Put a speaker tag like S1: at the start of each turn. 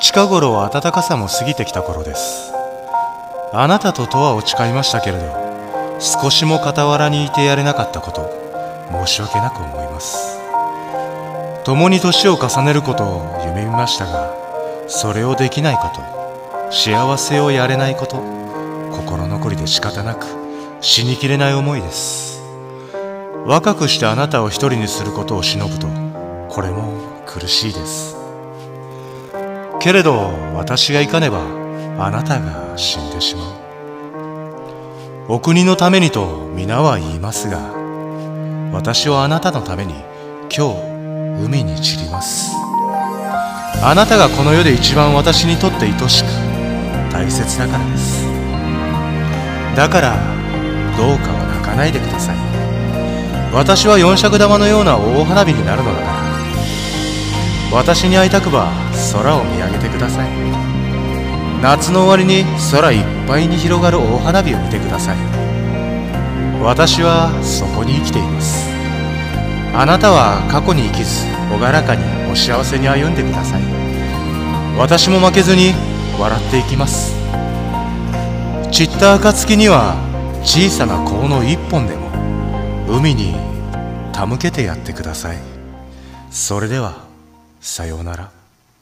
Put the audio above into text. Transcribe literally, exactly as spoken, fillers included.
S1: 近頃は暖かさも過ぎてきた頃です。あなたととはを誓いましたけれど、少しも傍らにいてやれなかったこと、申し訳なく思います。共に年を重ねることを夢見ましたが、それをできないこと、幸せをやれないこと、心残りで仕方なく死にきれない思いです。若くしてあなたを一人にすることを忍ぶと、これも苦しいです。けれど私が行かねばあなたが死んでしまう。お国のためにと皆は言いますが、私はあなたのために今日海に散ります。あなたがこの世で一番私にとって愛しく大切だからです。だからどうかは泣かないでください。私は四尺玉のような大花火になるのだから、私に会いたくば空を見上げてください。夏の終わりに空いっぱいに広がる大花火を見てください。私はそこに生きています。あなたは過去に生きず朗らかにお幸せに歩んでください。私も負けずに笑っていきます。散った暁には小さな香の一本でも海に手向けてやってください。それではさようなら。